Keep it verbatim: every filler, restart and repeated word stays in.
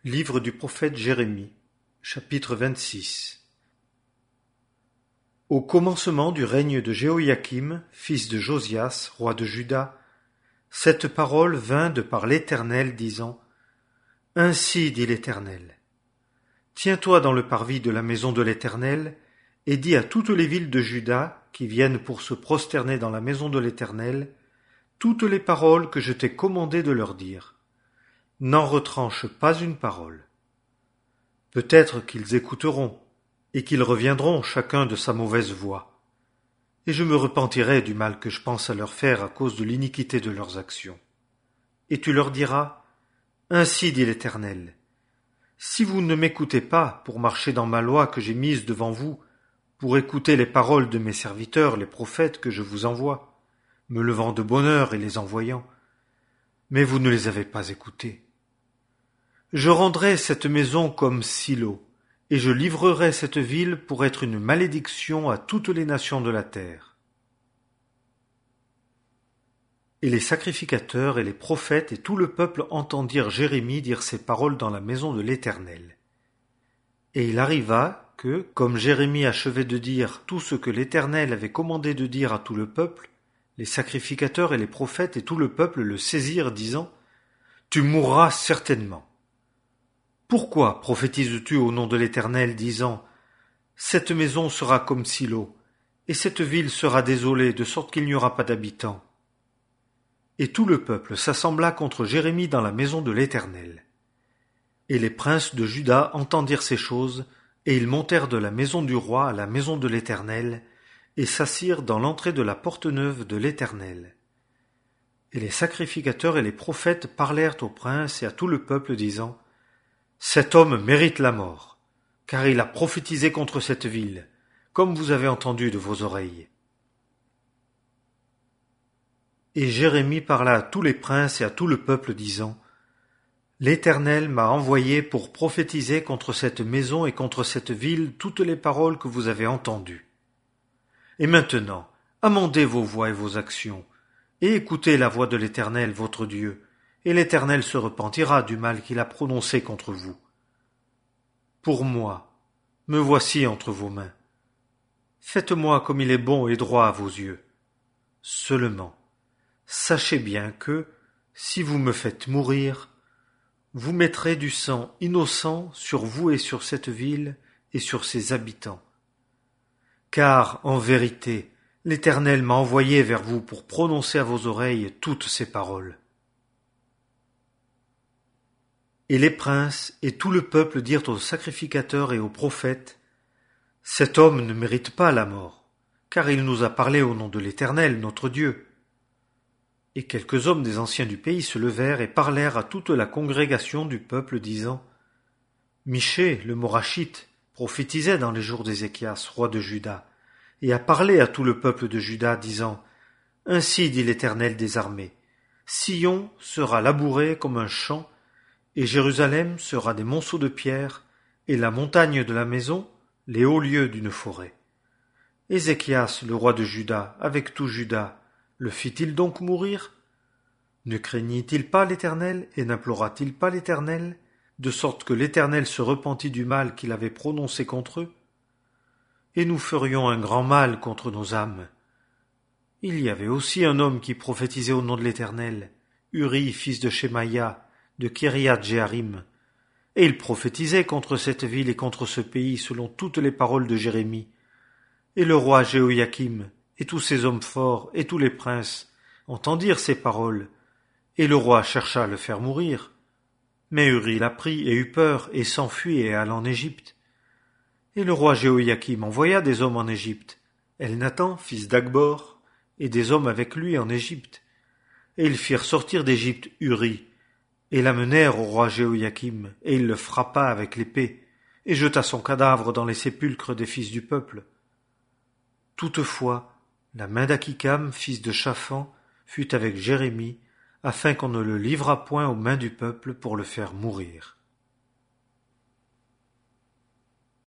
Livre du prophète Jérémie, chapitre vingt-six. Au commencement du règne de Jéhoïakim, fils de Josias, roi de Juda, cette parole vint de par l'Éternel, disant : Ainsi dit l'Éternel. Tiens-toi dans le parvis de la maison de l'Éternel, et dis à toutes les villes de Juda, qui viennent pour se prosterner dans la maison de l'Éternel, toutes les paroles que je t'ai commandé de leur dire. N'en retranche pas une parole. Peut-être qu'ils écouteront, et qu'ils reviendront chacun de sa mauvaise voie. Et je me repentirai du mal que je pense à leur faire à cause de l'iniquité de leurs actions. Et tu leur diras : Ainsi dit l'Éternel, si vous ne m'écoutez pas pour marcher dans ma loi que j'ai mise devant vous, pour écouter les paroles de mes serviteurs, les prophètes que je vous envoie, me levant de bonne heure et les envoyant, mais vous ne les avez pas écoutés. Je rendrai cette maison comme Silo, et je livrerai cette ville pour être une malédiction à toutes les nations de la terre. Et les sacrificateurs et les prophètes et tout le peuple entendirent Jérémie dire ces paroles dans la maison de l'Éternel. Et il arriva que, comme Jérémie achevait de dire tout ce que l'Éternel avait commandé de dire à tout le peuple, les sacrificateurs et les prophètes et tout le peuple le saisirent, disant : Tu mourras certainement. Pourquoi prophétises-tu au nom de l'Éternel, disant : Cette maison sera comme Silo, et cette ville sera désolée, de sorte qu'il n'y aura pas d'habitants. Et tout le peuple s'assembla contre Jérémie dans la maison de l'Éternel. Et les princes de Juda entendirent ces choses, et ils montèrent de la maison du roi à la maison de l'Éternel, et s'assirent dans l'entrée de la porte neuve de l'Éternel. Et les sacrificateurs et les prophètes parlèrent aux princes et à tout le peuple, disant : Cet homme mérite la mort, car il a prophétisé contre cette ville, comme vous avez entendu de vos oreilles. Et Jérémie parla à tous les princes et à tout le peuple, disant : L'Éternel m'a envoyé pour prophétiser contre cette maison et contre cette ville toutes les paroles que vous avez entendues. Et maintenant, amendez vos voies et vos actions, et écoutez la voix de l'Éternel votre Dieu, et l'Éternel se repentira du mal qu'il a prononcé contre vous. Pour moi, me voici entre vos mains. Faites-moi comme il est bon et droit à vos yeux. Seulement, sachez bien que, si vous me faites mourir, vous mettrez du sang innocent sur vous et sur cette ville et sur ses habitants. Car, en vérité, l'Éternel m'a envoyé vers vous pour prononcer à vos oreilles toutes ces paroles. Et les princes et tout le peuple dirent aux sacrificateurs et aux prophètes : Cet homme ne mérite pas la mort, car il nous a parlé au nom de l'Éternel, notre Dieu. Et quelques hommes des anciens du pays se levèrent et parlèrent à toute la congrégation du peuple, disant : Michée, le Morachite, prophétisait dans les jours d'Ézéchias, roi de Juda, et a parlé à tout le peuple de Juda, disant : Ainsi dit l'Éternel des armées, Sion sera labouré comme un champ, et Jérusalem sera des monceaux de pierre, et la montagne de la maison, les hauts lieux d'une forêt. Ézéchias, le roi de Juda, avec tout Juda, le fit-il donc mourir? Ne craignit-il pas l'Éternel, et n'implora-t-il pas l'Éternel, de sorte que l'Éternel se repentit du mal qu'il avait prononcé contre eux? Et nous ferions un grand mal contre nos âmes. Il y avait aussi un homme qui prophétisait au nom de l'Éternel, Uri, fils de Shemaïa, de Kiriath-Jéarim, et il prophétisait contre cette ville et contre ce pays selon toutes les paroles de Jérémie. Et le roi Jéhoïakim, et tous ses hommes forts, et tous les princes, entendirent ces paroles, et le roi chercha à le faire mourir. Mais Uri l'apprit et eut peur, et s'enfuit et alla en Égypte. Et le roi Jéhoïakim envoya des hommes en Égypte, Elnathan, fils d'Akbor, et des hommes avec lui en Égypte. Et ils firent sortir d'Égypte Uri, et l'amenèrent au roi Jéhoïakim, et il le frappa avec l'épée, et jeta son cadavre dans les sépulcres des fils du peuple. Toutefois, la main d'Akikam, fils de Shaphan, fut avec Jérémie, afin qu'on ne le livrât point aux mains du peuple pour le faire mourir.